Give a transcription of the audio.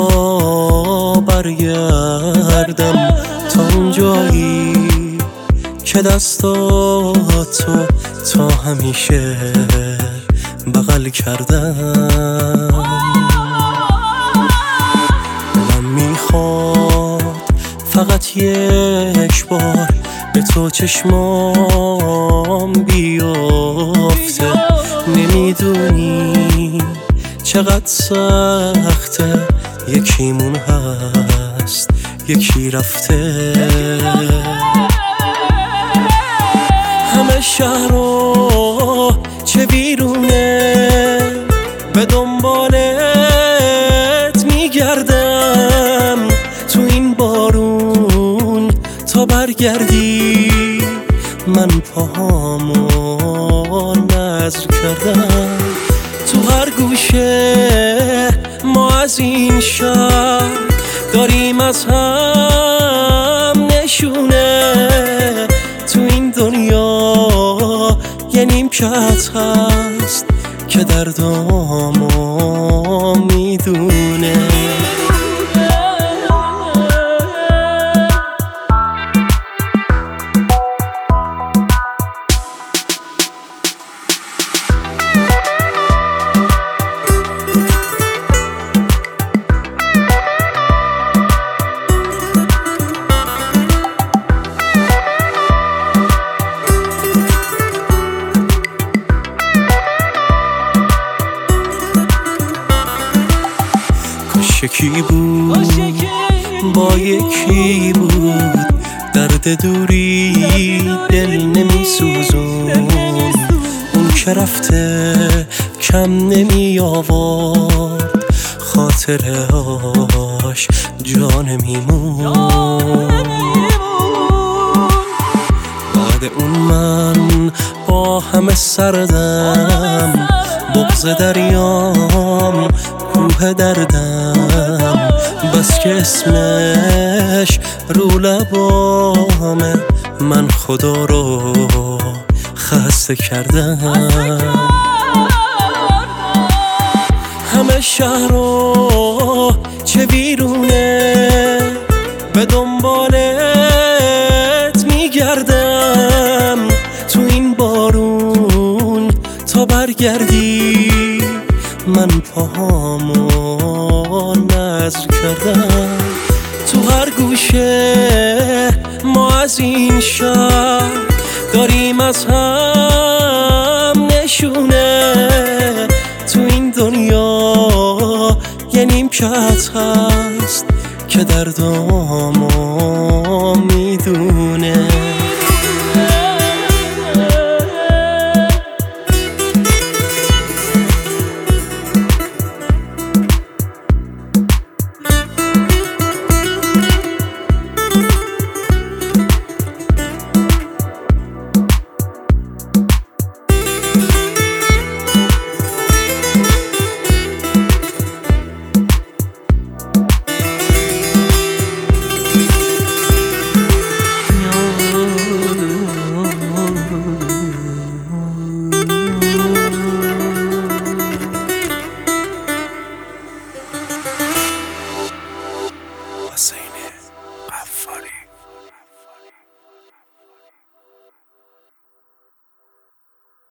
برگردم تا اون جایی که دستاتو تا همیشه بغل کردم. دلم میخواد فقط یک بار به تو چشمام بیافته. نمیدونی چقدر سخته، یکیمون هست یکی رفته. همه شهر رو چه بیرونه به دنبالت میگردم، تو این بارون تا برگردی من پاهامو نذر کردم. تو هر گوشه ما از این شهر داریم از هم نشونه. تو این دنیا یه نیمکت هست که دردامو میدونه. یکی بود با یکی بود، درد دوری دل نمیسوزون. اون که رفته کم نمی آورد، خاطره هاش جا نمیمون. بعد اون من با همه سردم، بغض دریام کوه دردم، بس که اسمش رو لبامه من خدا رو خسته کردم. همه شهر رو چه بیرونه به دنبالت میگردم، تو این بارون تا برگردی من پاهامو نذر کردم. تو هر گوشه ما از این شهر داریم از هم نشونه. تو این دنیا یه نیمکت هست که دردامو میدونه.